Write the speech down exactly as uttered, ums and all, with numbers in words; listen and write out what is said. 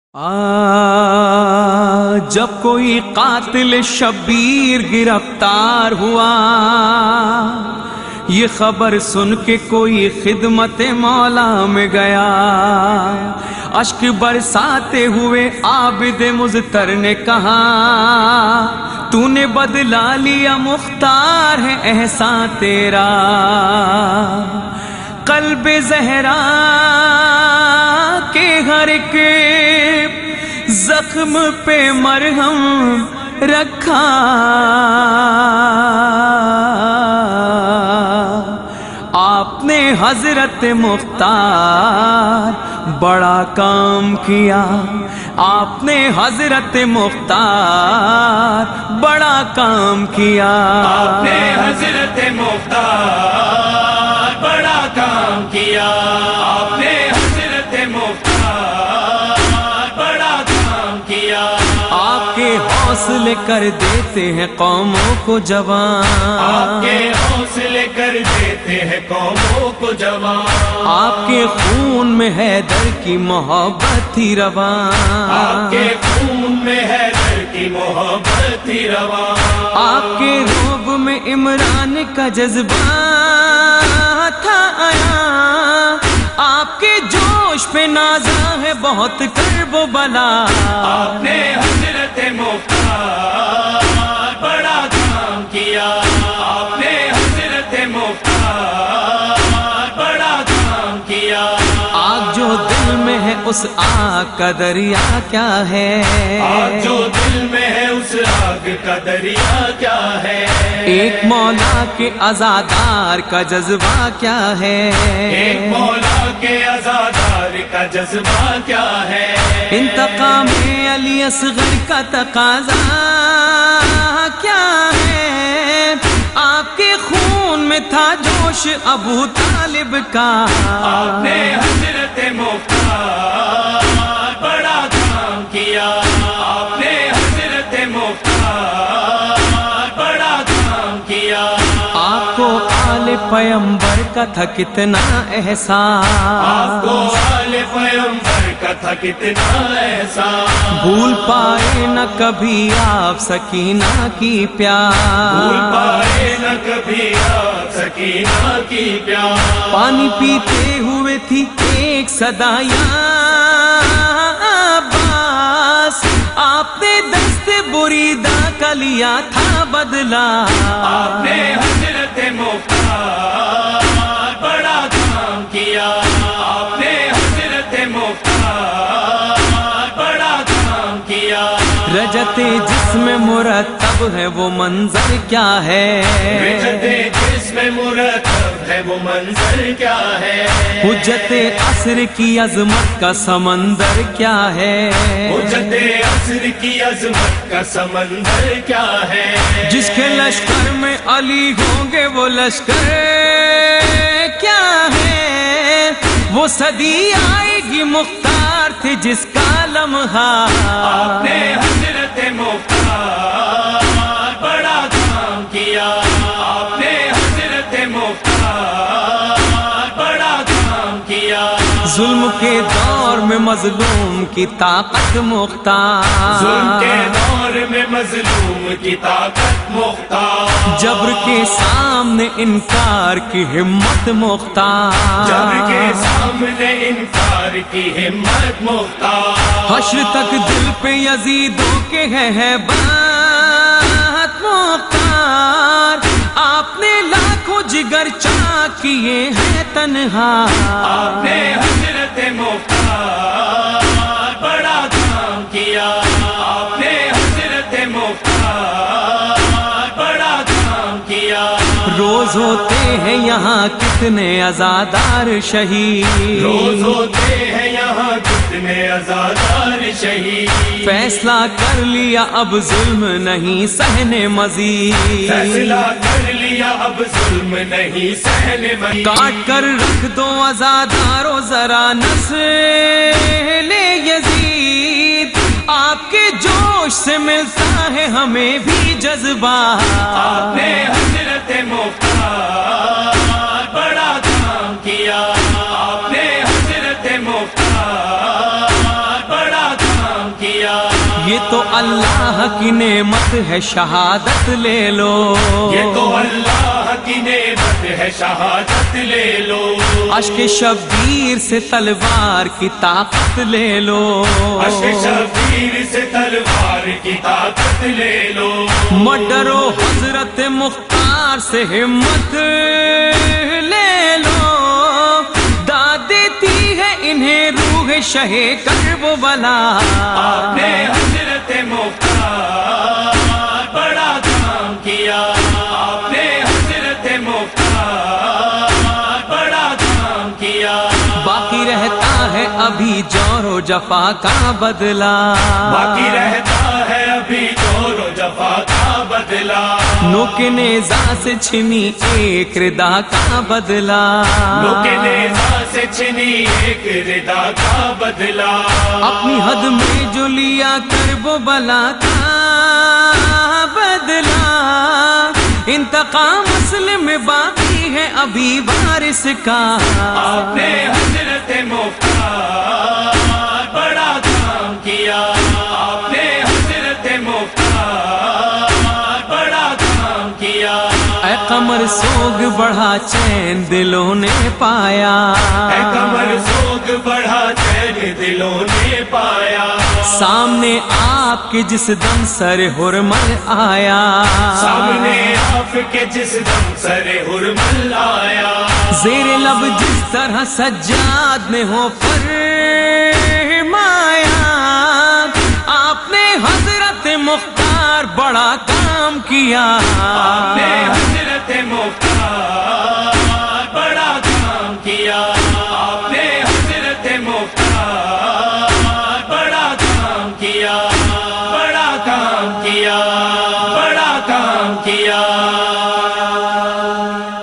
آ جب کوئی قاتل شبیر گرفتار ہوا، یہ خبر سن کے کوئی خدمت مولا میں گیا، اشک برساتے ہوئے عابد مضطر نے کہا، تو نے بدلا لیا مختار ہے احسان تیرا، قلب زہرا کے ہر ایک زخم پہ مرہم رکھا، آپ نے حضرت مختار بڑا کام کیا، آپ نے حضرت مختار بڑا کام کیا، آپ نے حضرت مختار بڑا کام کیا، آپ نے حضرت مختار بڑا کام کیا، آپ کے حوصلے کر دیتے ہیں قوموں کو جوان، آپ کے حوصلے کر دیتے ہیں قوموں کو جوان، آپ کے خون میں حیدر کی محبت تھی رواں، آپ کے خون میں حیدر کی محبت تھی رواں، آپ کے روب میں عمران کا جذبہ تھا آیا، آپ کے جوش پہ نازا ہے بہت کرب و بلا، آپ نے حضرت مختار بڑا کام کیا، آپ نے حضرت مختار بڑا کام کیا، آگ جو دل میں ہے اس آگ کا دریا کیا ہے، آگ جو دل میں ہے اس آگ کا دریا کیا ہے، ایک مولا کے عزادار کا جذبہ کیا ہے، ایک مولا کے عزادار کا جذبہ کیا ہے، انتقام علی اصغر کا تقاضا کیا ہے، آپ کے خون میں تھا جوش ابو طالب کا، آپ نے حضرت مختار بڑا کام کیا، آپ نے حضرت مختار بڑا کام کیا، آپ کو آل پیمبر کا تھا کتنا احساس، آپ کو آل پیمبر کا تھا کتنا احساس، بھول پائے نہ کبھی آپ سکینہ کی پیار، بھول پائے نہ کبھی آپ سکینہ کی پیار، پانی پیتے ہوئے تھی ایک صدا یا عباس، آپ نے دست بریدہ کا لیا تھا بدلہ، آپ نے حضرت مختار بڑا کام کیا، آپ نے حضرت مختار بڑا کام کیا، رجت جسم مرتب ہے وہ منظر کیا ہے، رجت جسم مرتب ہے وہ منظر کیا ہے، حجت عصر کی عظمت کا سمندر کیا ہے، حجت عصر کی عظمت کا سمندر کیا ہے، جس کے لشکر میں علی ہوں گے وہ لشکر کیا ہے، وہ صدی آئے گی مختار تھے جس کا لمحہ، آپ نے حضرت مختار بڑا کام کیا، آپ نے حضرت مختار بڑا کام کیا، ظلم کے دور میں مظلوم کی طاقت مختار، ظلم کے دور میں مظلوم کی طاقت مختار، جبر کے سامنے انکار کی ہمت مختار، جبر کے سامنے انکار کی ہمت مختار، حشر تک دل پہ یزیدوں کے ہے بات مختار، آپ نے لاکھوں جگر چاک کیے ہیں تنہا، آپ نے حضرت مختار بڑا کام کیا، آپ نے حضرت مختار بڑا کام کیا، روز ہوتے ہیں یہاں کتنے عزادار شہید، روز ہوتے ہیں یہاں کتنے عزادار شہید، فیصلہ کر لیا اب ظلم نہیں سہنے مزید، فیصلہ کر لیا اب ظلم نہیں سہنے مزید، کاٹ کر رکھ دو عزادارو ذرا نسل یزید، آپ کے جوش سے ملتا ہے ہمیں بھی جذبہ، آپ نے حضرت مختار بڑا کام کیا، آپ نے حضرت مختار بڑا کام یہ تو اللہ کی نعمت ہے شہادت لے لو، یہ تو اللہ کی نعمت ہے شہادت لے لو، اشک شبیر سے تلوار کی طاقت لے لو، اشک شبیر سے تلوار کی طاقت لے لو، مت ڈرو حضرت مختار سے ہمت لے لو، داد دیتی ہے انہیں روح شہ کرب و بلا، آپ نے حضرت مختار بڑا کام کیا، آپ نے حضرت مختار بڑا کام کیا، باقی رہتا ہے ابھی جور و جفا کا بدلہ، باقی رہتا ہے ابھی جور و جفا کا بدلہ، نوک نیزا سے چھنی ایک ردا کا بدلہ، نوک نیزا سے چھنی ایک ردا کا بدلہ، اپنی حد میں جو لیا کرب و بلا کا بدلہ، انتقام اصل میں باقی ہے ابھی وارث کا، آپ نے حضرت مختار بڑا کام کیا، آپ نے حضرت مختار بڑا کام کیا، اے قمر سوگ بڑھا چین دلوں نے پایا، اے قمر سوگ بڑھا چین دلوں نے پایا، سامنے آپ کے جس دم سر حرمل آیا، سامنے آپ کے جس دم سر حرمل آیا، زیر لب جس طرح سجاد نے ہو فرمایا، آپ نے حضرت مختار بڑا کام کیا، آپ نے حضرت مختار بڑا کام کیا، آپ نے حضرت مختار بڑا کام کیا، بڑا کام کیا، بڑا کام کیا۔